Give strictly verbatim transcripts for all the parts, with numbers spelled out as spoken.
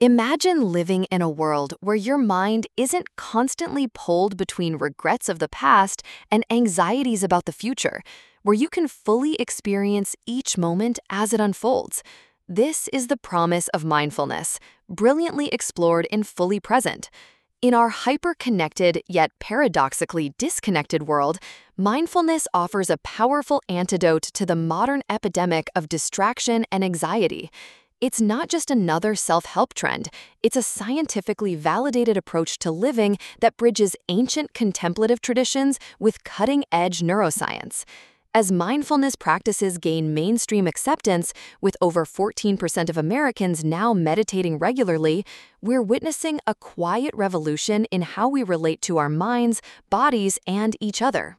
Imagine living in a world where your mind isn't constantly pulled between regrets of the past and anxieties about the future, where you can fully experience each moment as it unfolds. This is the promise of mindfulness, brilliantly explored in Fully Present. In our hyper-connected yet paradoxically disconnected world, mindfulness offers a powerful antidote to the modern epidemic of distraction and anxiety. It's not just another self-help trend, it's a scientifically validated approach to living that bridges ancient contemplative traditions with cutting-edge neuroscience. As mindfulness practices gain mainstream acceptance, with over fourteen percent of Americans now meditating regularly, we're witnessing a quiet revolution in how we relate to our minds, bodies, and each other.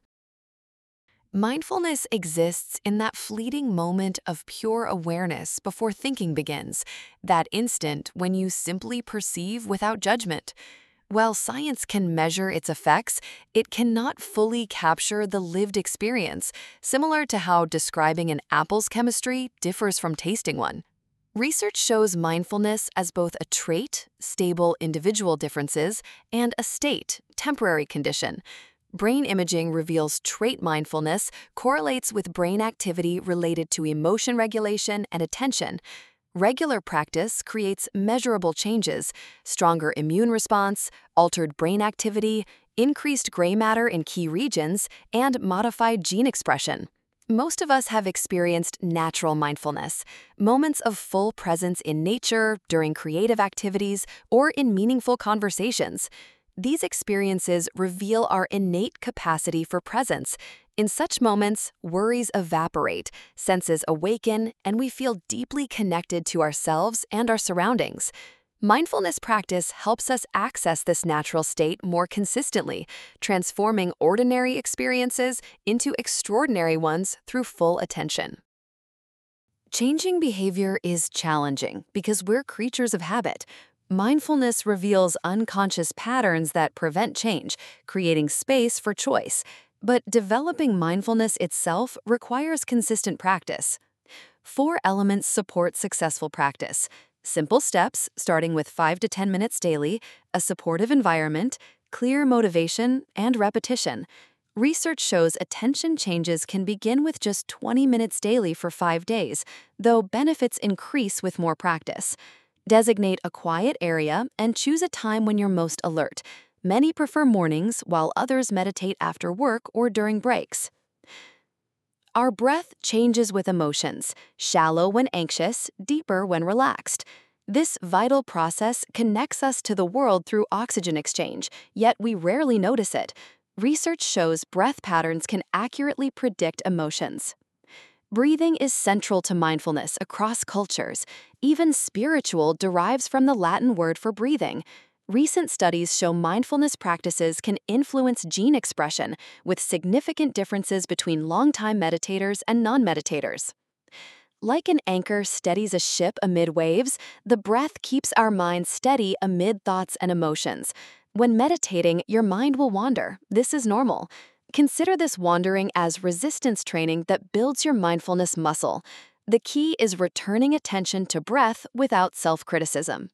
Mindfulness exists in that fleeting moment of pure awareness before thinking begins, that instant when you simply perceive without judgment. While science can measure its effects, it cannot fully capture the lived experience, similar to how describing an apple's chemistry differs from tasting one. Research shows mindfulness as both a trait, stable individual differences, and a state, temporary condition. Brain imaging reveals trait mindfulness correlates with brain activity related to emotion regulation and attention. Regular practice creates measurable changes: stronger immune response, altered brain activity, increased gray matter in key regions, and modified gene expression. Most of us have experienced natural mindfulness, moments of full presence in nature, during creative activities, or in meaningful conversations. These experiences reveal our innate capacity for presence. In such moments, worries evaporate, senses awaken, and we feel deeply connected to ourselves and our surroundings. Mindfulness practice helps us access this natural state more consistently, transforming ordinary experiences into extraordinary ones through full attention. Changing behavior is challenging because we're creatures of habit. Mindfulness reveals unconscious patterns that prevent change, creating space for choice. But developing mindfulness itself requires consistent practice. Four elements support successful practice: simple steps, starting with five to ten minutes daily, a supportive environment, clear motivation, and repetition. Research shows attention changes can begin with just twenty minutes daily for five days, though benefits increase with more practice. Designate a quiet area and choose a time when you're most alert. Many prefer mornings, while others meditate after work or during breaks. Our breath changes with emotions, shallow when anxious, deeper when relaxed. This vital process connects us to the world through oxygen exchange, yet we rarely notice it. Research shows breath patterns can accurately predict emotions. Breathing is central to mindfulness across cultures. Even spiritual derives from the Latin word for breathing. Recent studies show mindfulness practices can influence gene expression, with significant differences between long-time meditators and non-meditators. Like an anchor steadies a ship amid waves, the breath keeps our mind steady amid thoughts and emotions. When meditating, your mind will wander. This is normal. Consider this wandering as resistance training that builds your mindfulness muscle. The key is returning attention to breath without self-criticism.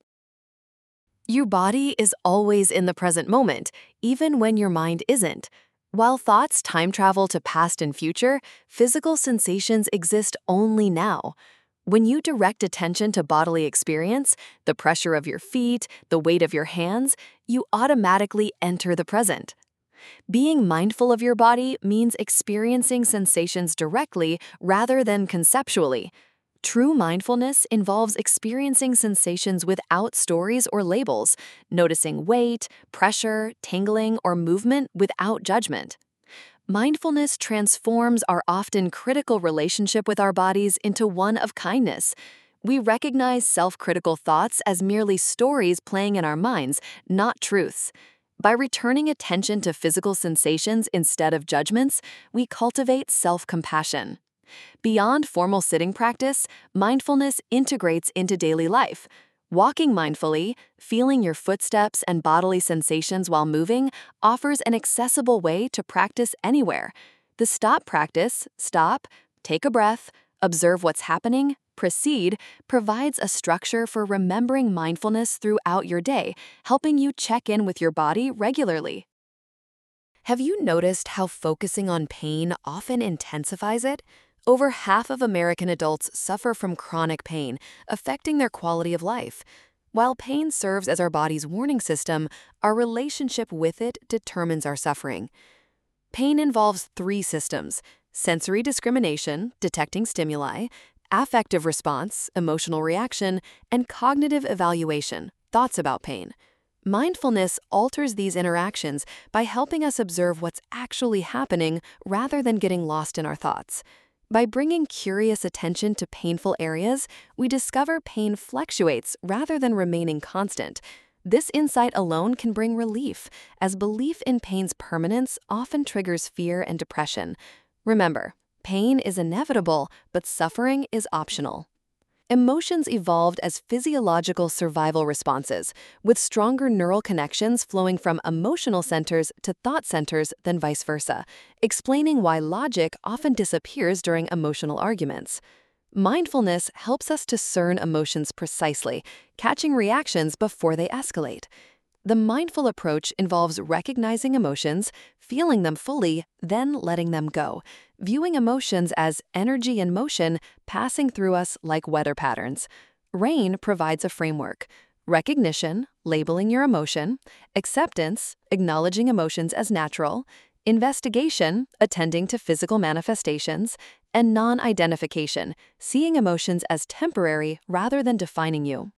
Your body is always in the present moment, even when your mind isn't. While thoughts time travel to past and future, physical sensations exist only now. When you direct attention to bodily experience, the pressure of your feet, the weight of your hands, you automatically enter the present. Being mindful of your body means experiencing sensations directly rather than conceptually. True mindfulness involves experiencing sensations without stories or labels, noticing weight, pressure, tingling, or movement without judgment. Mindfulness transforms our often critical relationship with our bodies into one of kindness. We recognize self-critical thoughts as merely stories playing in our minds, not truths. By returning attention to physical sensations instead of judgments, we cultivate self-compassion. Beyond formal sitting practice, mindfulness integrates into daily life. Walking mindfully, feeling your footsteps and bodily sensations while moving, offers an accessible way to practice anywhere. The stop practice, stop, take a breath, observe what's happening, Proceed provides a structure for remembering mindfulness throughout your day, helping you check in with your body regularly. Have you noticed how focusing on pain often intensifies it? Over half of American adults suffer from chronic pain, affecting their quality of life. While pain serves as our body's warning system, our relationship with it determines our suffering. Pain involves three systems: sensory discrimination, detecting stimuli; affective response, emotional reaction; and cognitive evaluation, thoughts about pain. Mindfulness alters these interactions by helping us observe what's actually happening rather than getting lost in our thoughts. By bringing curious attention to painful areas, we discover pain fluctuates rather than remaining constant. This insight alone can bring relief, as belief in pain's permanence often triggers fear and depression. Remember, pain is inevitable, but suffering is optional. Emotions evolved as physiological survival responses, with stronger neural connections flowing from emotional centers to thought centers than vice versa, explaining why logic often disappears during emotional arguments. Mindfulness helps us discern emotions precisely, catching reactions before they escalate. The mindful approach involves recognizing emotions, feeling them fully, then letting them go, viewing emotions as energy in motion passing through us like weather patterns. RAIN provides a framework: recognition, labeling your emotion; acceptance, acknowledging emotions as natural; investigation, attending to physical manifestations; and non-identification, seeing emotions as temporary rather than defining you.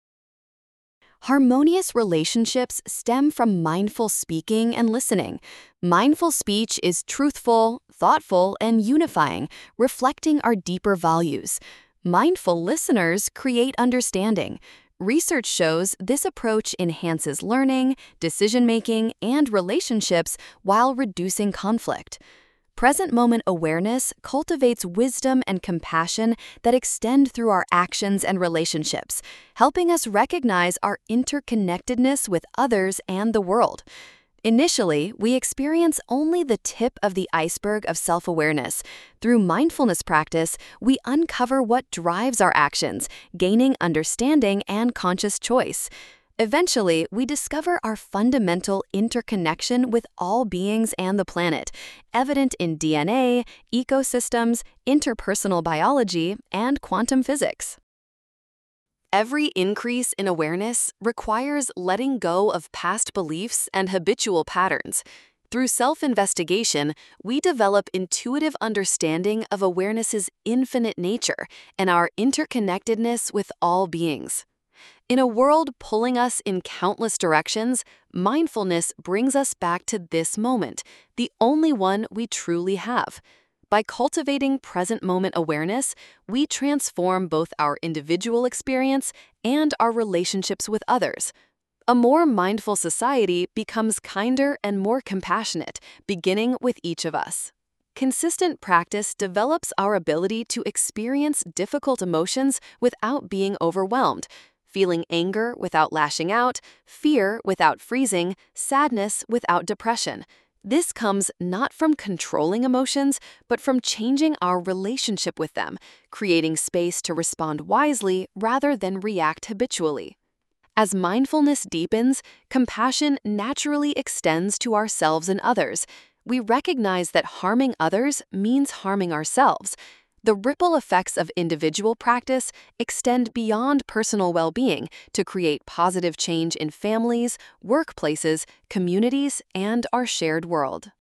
Harmonious relationships stem from mindful speaking and listening. Mindful speech is truthful, thoughtful, and unifying, reflecting our deeper values. Mindful listeners create understanding. Research shows this approach enhances learning, decision-making, and relationships while reducing conflict. Present moment awareness cultivates wisdom and compassion that extend through our actions and relationships, helping us recognize our interconnectedness with others and the world. Initially, we experience only the tip of the iceberg of self-awareness. Through mindfulness practice, we uncover what drives our actions, gaining understanding and conscious choice. Eventually, we discover our fundamental interconnection with all beings and the planet, evident in D N A, ecosystems, interpersonal biology, and quantum physics. Every increase in awareness requires letting go of past beliefs and habitual patterns. Through self-investigation, we develop intuitive understanding of awareness's infinite nature and our interconnectedness with all beings. In a world pulling us in countless directions, mindfulness brings us back to this moment, the only one we truly have. By cultivating present moment awareness, we transform both our individual experience and our relationships with others. A more mindful society becomes kinder and more compassionate, beginning with each of us. Consistent practice develops our ability to experience difficult emotions without being overwhelmed, feeling anger without lashing out, fear without freezing, sadness without depression. This comes not from controlling emotions, but from changing our relationship with them, creating space to respond wisely rather than react habitually. As mindfulness deepens, compassion naturally extends to ourselves and others. We recognize that harming others means harming ourselves. The ripple effects of individual practice extend beyond personal well-being to create positive change in families, workplaces, communities, and our shared world.